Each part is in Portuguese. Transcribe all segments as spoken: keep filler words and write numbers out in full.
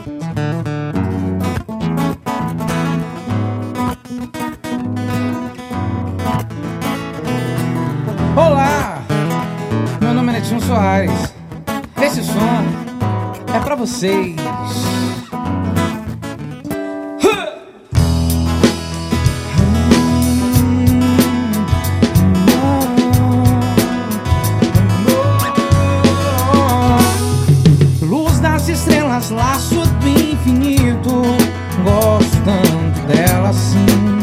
Olá, meu nome é Netinho Soares. Esse som é pra vocês. Luz das estrelas, laço do infinito. Gosto tanto dela assim.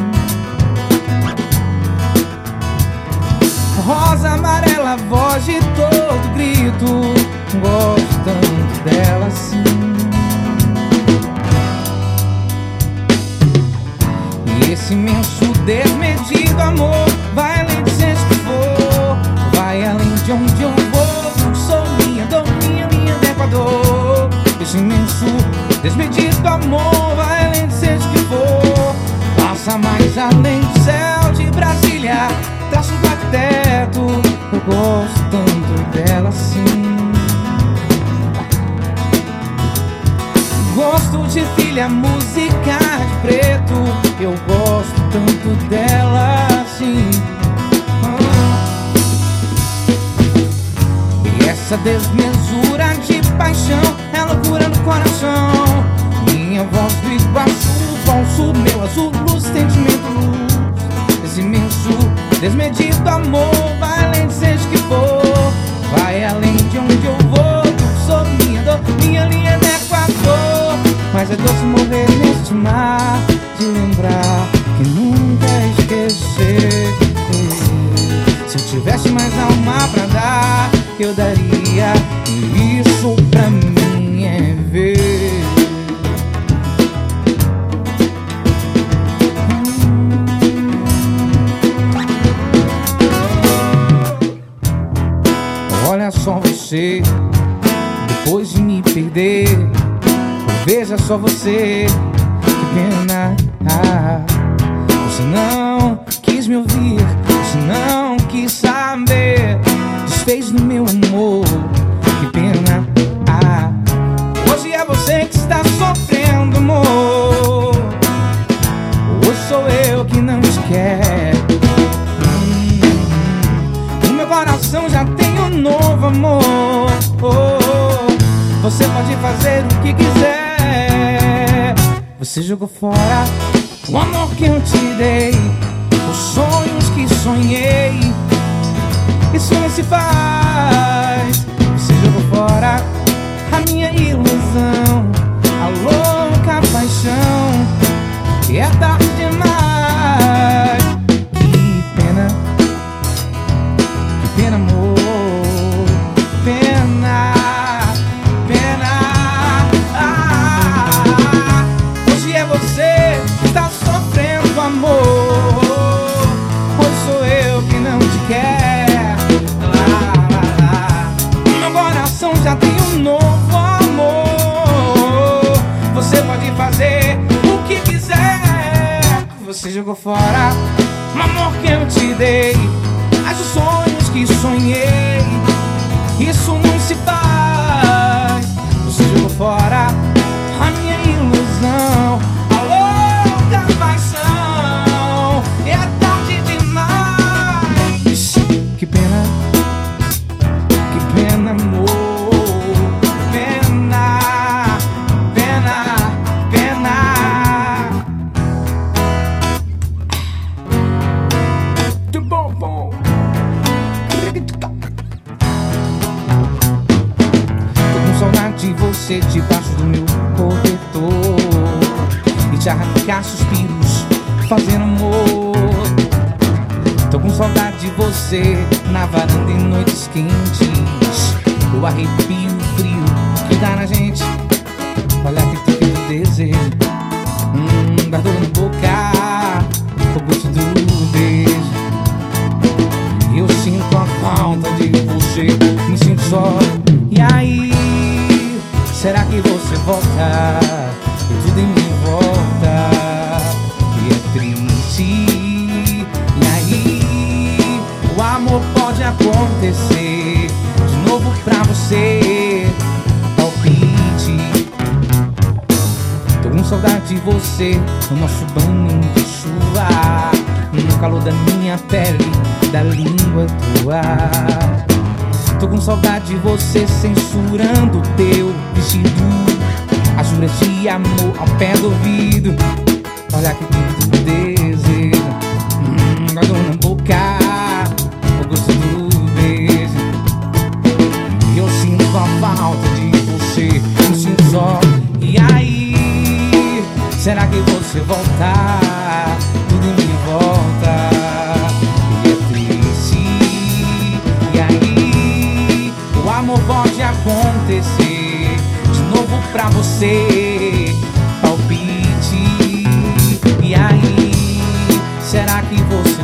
Rosa, amarela, voz de todo grito. Gosto tanto dela assim. E esse imenso, desmedido amor vai além de seja que for, vai além de onde eu vou. Sou minha dor, minha linha de Equador. Esse imenso, desmedido amor vai além de seja que for, passa mais além do céu de Brasília. Traço do arquiteto, eu gosto tanto dela assim. Gosto de filha, música de preto, eu gosto tanto dela assim. E essa desmesura de paixão é loucura no coração. Minha voz do Iguaçu, falso, meu azul, luz, sentimento, luz. Esse imenso, desmedido amor vai além de seja que for, vai além de onde eu vou. Sou minha dor, minha linha de Equador. Mas é doce morrer neste mar, de lembrar que nunca esquecer. Se eu tivesse mais alma pra dar, eu daria. E isso pra mim é ver. Olha só você, depois de me perder, veja só você, que pena. Ah, você não quis me ouvir, você não quis saber, desfez no meu amor, que pena. Ah, hoje é você que está sofrendo, amor. Hoje sou eu que não te quero. hum, No meu coração já tem um novo amor. oh, Você pode fazer o que quiser. Você jogou fora o amor que eu te dei, os sonhos que sonhei. Isso não se faz. Você jogou fora a minha ilusão, a louca paixão, e é tarde demais. Que pena, que pena, amor. Pena, pena. Ah, hoje é você que está sofrendo, amor. Hoje sou eu que não te quero. Lá, lá, lá. Meu coração já tem um novo amor. Você pode fazer o que quiser. Você jogou fora o amor que eu te dei, mas os sonhos que sonhei. Isso não se faz. Você jogou fora a minha ilusão, a louca paixão, e é tarde demais. Que pena, que pena, amor. Pena, pena, pena. De bom, bom. Saudade de você debaixo do meu cobertor, e te arrancar suspiros fazendo amor. Tô com saudade de você na varanda em noites quentes, o arrepio frio que dá na gente. Olha que toque do desejo, hum, guardou na boca o gosto do beijo. Eu sinto a falta de você, me sinto só. E aí, será que você volta? E tudo em mim volta, e é triste. E aí, o amor pode acontecer de novo pra você. Palpite, você no nosso banho de chuva, no calor da minha pele, da língua tua. Tô com saudade de você censurando teu vestido, as juras de amor ao pé do ouvido. Olha que tudo desejo, hum, guardo na boca o gosto do beijo. E eu sinto a falta de você, eu sinto só. E aí, será que você voltar? Tudo me volta e é triste. E aí, o amor pode acontecer de novo pra você, palpite. E aí, será que você